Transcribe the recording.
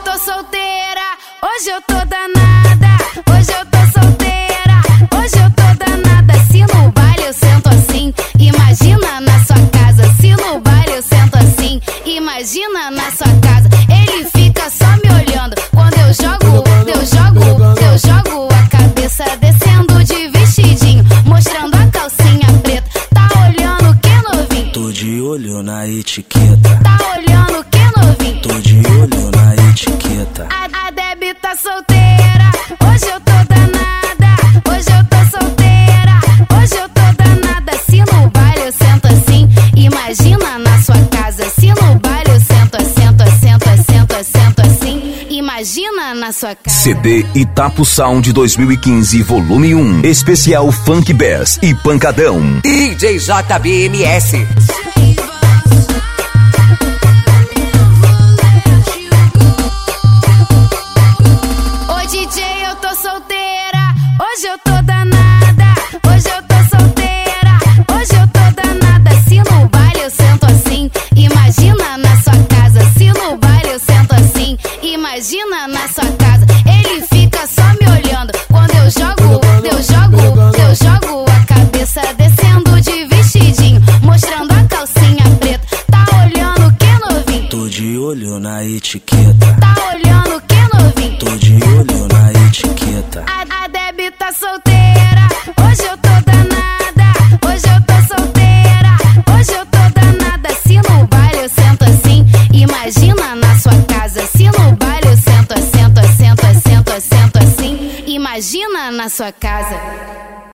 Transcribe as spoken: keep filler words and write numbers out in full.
tô solteira, hoje eu tô danada. Hoje eu tô solteira, hoje eu tô danada. Se no baile eu sento assim, imagina na sua casa. Se no baile eu sento assim, imagina na sua casa. Ele fica só me olhando quando eu jogo, eu jogo, eu jogo a cabeça descendo de vestidinho, mostrando a calcinha preta. Tá olhando que novinho? Tô de olho na etiqueta. Tá olhando que novinho? Tô de olho na etiqueta. A, a Debbie tá solteira, hoje eu tô danada. Hoje eu tô solteira, hoje eu tô danada. Se no baile eu sento assim, imagina na sua casa. Se no baile eu sento, assento, assento, assento, assento assim, imagina na sua casa. C D Itapu Sound dois mil e quinze, volume um. Especial Funk Bass e Pancadão. D J J B M S. D J, eu tô solteira, hoje eu tô danada. Hoje eu tô solteira, hoje eu tô danada. Se no baile eu sento assim, imagina na sua casa. Se no baile eu sento assim, imagina na sua casa. Ele fica só me olhando quando eu jogo, eu jogo, eu jogo a cabeça descendo de vestidinho, mostrando a calcinha preta. Tá olhando que novinho? Tô de olho na etiqueta. Tá olhando que novinho? Tô de olho na etiqueta. A, a Debbie tá solteira, hoje eu tô danada. Hoje eu tô solteira, hoje eu tô danada. Se no baile eu sento assim, imagina na sua casa. Se no baile eu sento, assento, assento, assento, assento assim, imagina na sua casa.